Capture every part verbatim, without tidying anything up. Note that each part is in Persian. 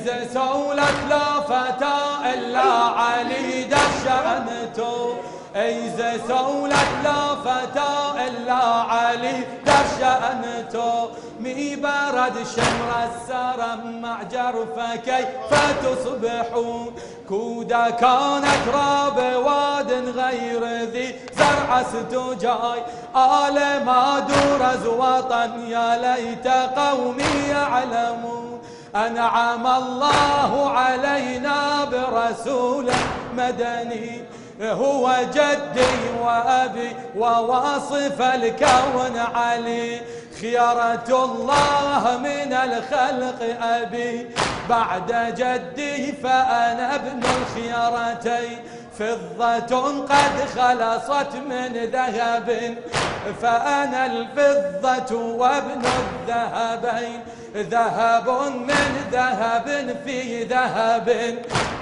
إذا سولت لا فتى إلا علي دشأنته، إذا سولت لا فتى إلا علي دشأنته، مي برد شمر السرم مع جرفه كيف تصبحون، كودا كانت راب واد غير ذي زرع ستجاي، آل ما درز وطن يا ليت قومي يعلمون، أنعم الله علينا برسول مدني هو جدي وأبي وواصف الكون علي، خيرة الله من الخلق أبي بعد جدي فأنا ابن الخيرتين، فضة قد خلصت من ذهب فأنا الفضة وابن الذهبين، ذهب من ذهب في ذهب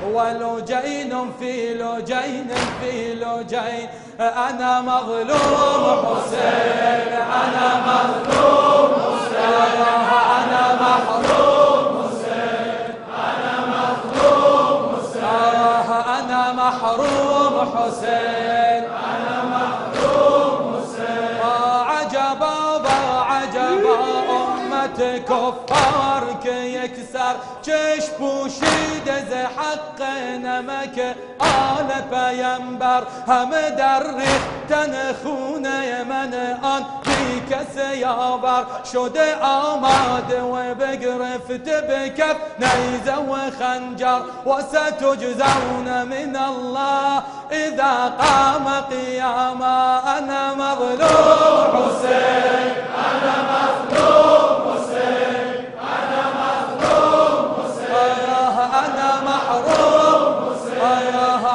ولجين في لجين في لجين، أنا مظلوم حسين أنا مظلوم حسين أنا محروم حسين أنا مظلوم حسين أنا محروم حسين أنا محروم حسين، عجبا عجبا أمة كفار يكسر چش پوشیده ز حق نمک آل پیمبر، همه در ریختن خونه من آن بی کس یاور، شده آماده و بگرفت به کف نیزه و خنجر، و ستجزون من الله اذا قام قیاما، انا مظلوم حسین انا مظلوم حسین انا مظلوم حسین انا محروم حسین،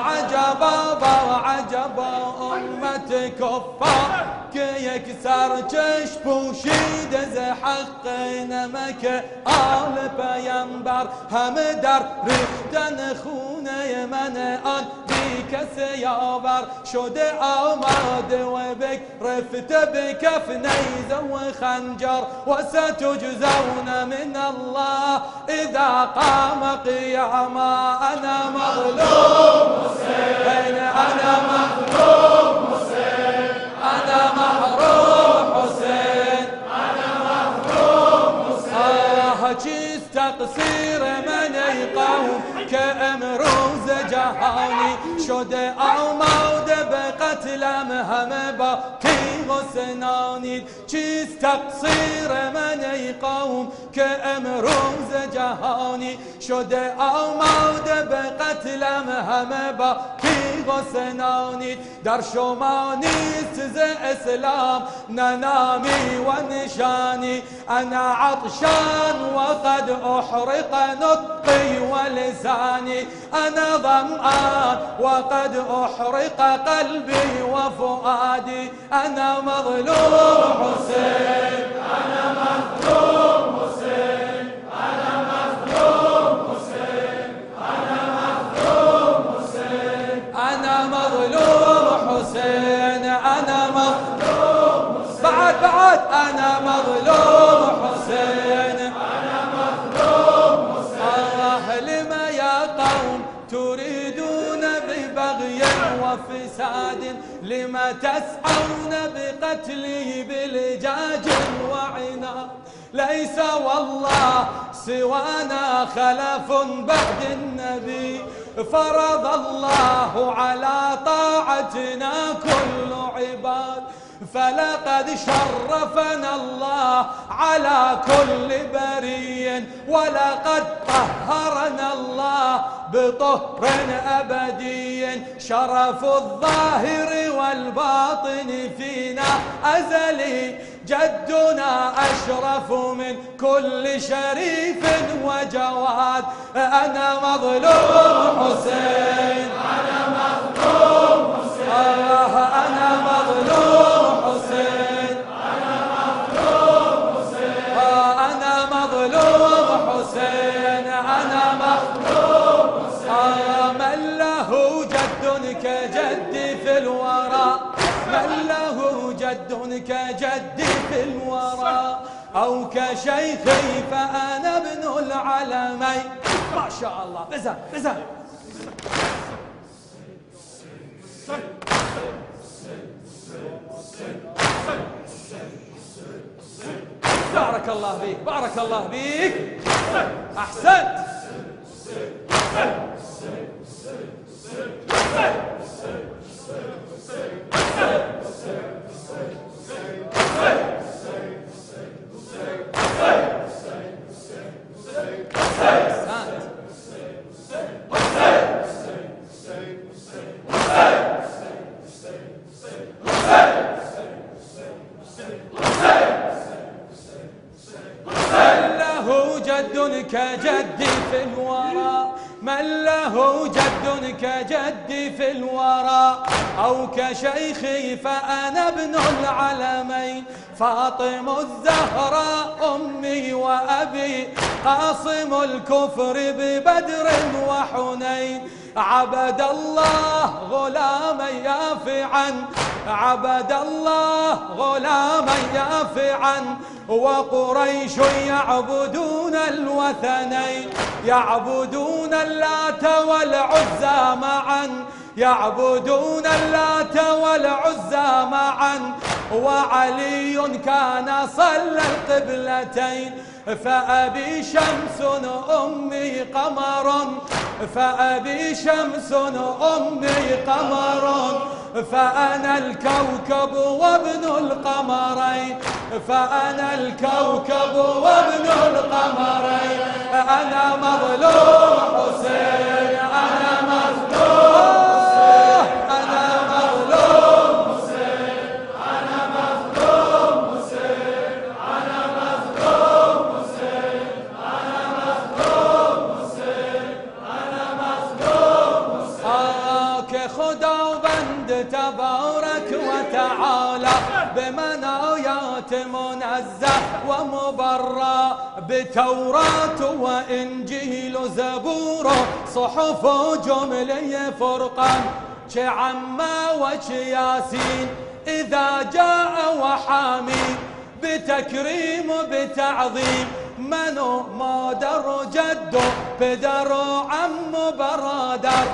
عجبا عجبا امت کفار که یک سرچش پوشیده ز حق نمک آل پیمبر، همه در ریختن خونه من آن بی کس یاور، شده آماده و بگرفته به کف نیزه و خنجر، و ستجزون من الله اذا قام قیاما، انا مظلوم حسین انا مظلوم حسین انا محروم حسین انا محروم حسین، چیست تقصیر من ای قوم که امروز جهانی شده آماده به قتلم همه با تیغ و سنانید، چیست تقصیر من ای قوم که امروز جهانی شده آماده به قتلم همه با تیغ و سنانید، در شما نیست ز اسلام نه نامی و نشانی، انا عطشان وقد احرق نطقي ولساني، انا ظمآن وقد احرق قلبي وفؤادي، انا مظلوم حسين انا مظلوم حسين انا مظلوم حسين انا مظلوم حسين انا مظلوم حسين انا مظلوم حسين، بعد بعد انا مظلوم حسين انا مظلوم حسين، الله لما يا قوم تريدون ببغي وفساد، لما تسعون بقتله بلجاج وعناد، ليس والله سوانا خلف بعد النبي، فرض الله على طاعتنا كل عباد، فلقد شرفنا الله على كل بري، ولقد طهرنا الله بطهر أبدي، شرف الظاهر والباطن فينا أزلي، جدنا أشرف من كل شريف وجواد، أنا مظلوم حسين أنا مظلوم حسين أنا مظلوم حسين أنا مظلوم حسين أنا مظلوم حسين أنا مظلوم حسين، من له جد كجدي في الورى، من له جد كجدي في الورى، أو كشيخي فأنا ابن العلمين، ما شاء الله. بزن بزن. بارك الله بيك بارك الله بيك. أحسنت. كجدي في الورى، من له جد كجدي في الورى، أو كشيخي فأنا ابن العلمين، فاطم الزهراء أمي وأبي، قاصم الكفر ببدر وحنين، عبد الله غلاما يافعا، عبد الله غلاما يافعا، وقريش يعبدون الوثنين، يعبدون اللات والعزى معا، يعبدون اللات والعزى معا، وعلي كان صلى القبلتين، فأبي شمس أمي قمر، فأبي شمس أمي قمر، فأنا الكوكب وابن القمرين، فأنا الكوكب وابن القمرين، أنا مظلوم حسين، أنا مظلوم حسين، أنا مظلوم حسين، أنا مظلوم حسين، أنا مظلوم حسين، أنا مظلوم حسين، أنا مظلوم حسين. آه كخدا وبند تبارك وتعالى بمنايات منزه ومبرى، بتوراة وإنجيل زبور، صحف جملي فرقان، كعما وكياسين، إذا جاء وحامي بتكريم بتعظيم، منو ما در جدو بدر عم برادر،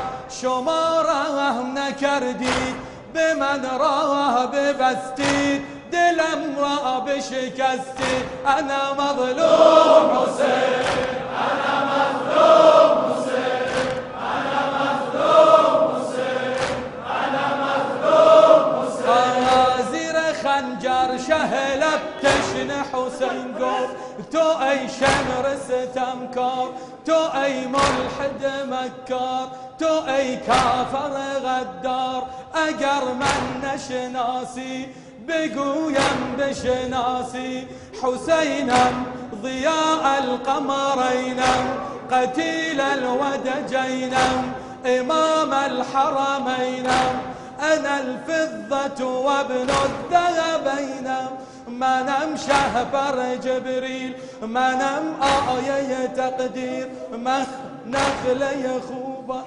شماره نکردید بمن راه ببستید، دلم را بشکستید، انا مظلوم حسین، انا مظلوم حسین، انا مظلوم حسين، انا مظلوم حسين. زیر خنجر شهلب تشن حسین گفت تو ای شمر ستمکار، تو ای ملحد مکار، تو ای کافر غدار، اگر من نشناسی بگویم بشناسی، حسینم ضیاء القمرینم، قتیل الودجینم، امام الحرمینم، انا الفضة وابن الذهبینم، منم شهبر جبریل، منم آیه تقدیر، من نخله خوبه.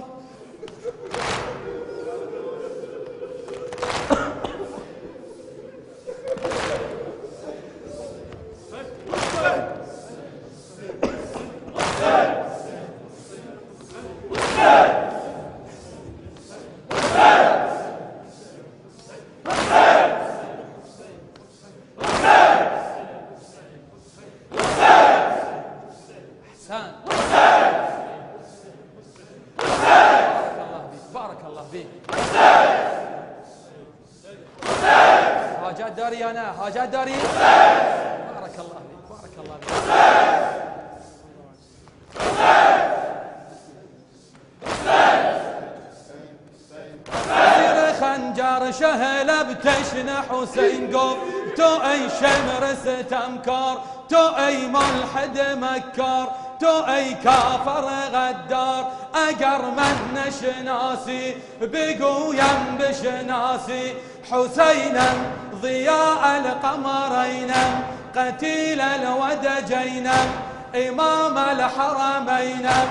حاجات داري أنا حاجات داري. بارك الله فيك بارك الله فيك. خنجر شهلب تشن حسين قوم، تو أي شمر ستمكار، تو أي ملحد مكار، تو أي كافر غدار، أجر من نشناسي بقويم بشناسي، حسينا ضياء القمرين، قتيل الودجين، إمام الحرمين،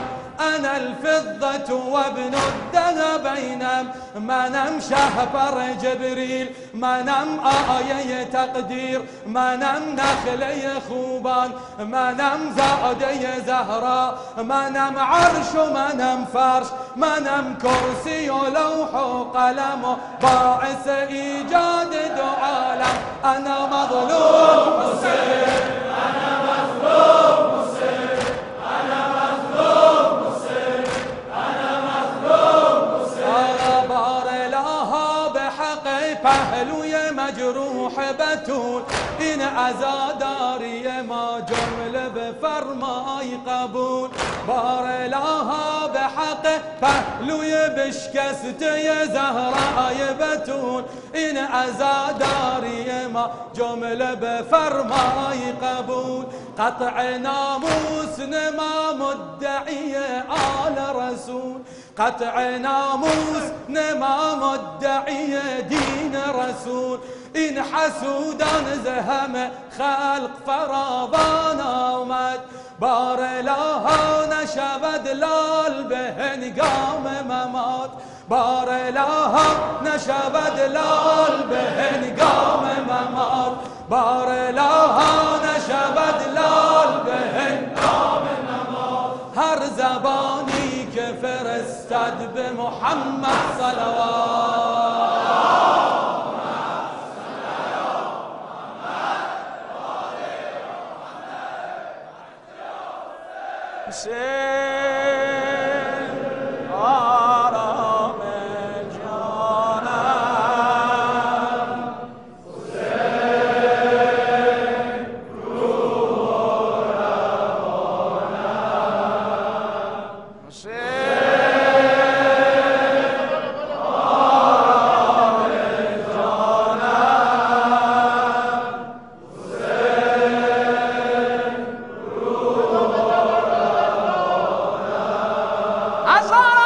أنا الفضة وابن الذهبين ما نم شهبر جبريل ما نم آية تقدير ما نم نخلي خوبان ما نم زادي زهراء ما نم عرش ما نم فرش ما نم كرسي ولوح وقلم باعث إيجاد دو عالم أنا مظلوم حسين أنا مظلوم حسين أنا مظلوم حسين أنا مظلوم حسين بار لها بحق پهلوی مجروح بتول این عزاداری ما جمله بفرمای قبول بار لها بحق پهلوی بشکسته زهرای بتول این عزاداری ما جمله بفرمای قبول قطع ناموس نما مدعی آل رسول قطع ناموس نما مدعی دین رسول این حسودان زهم خلق فراوان آمد بار لها نشود لال به هنگام ممات بار لها نشود لال به هنگام ممات بار لها نشود لال به هنگام ممات هر زبانی که فرستد به محمد صلوات حسین آرام جانم حسین روح روانم حسین آرام جانم حسین روح از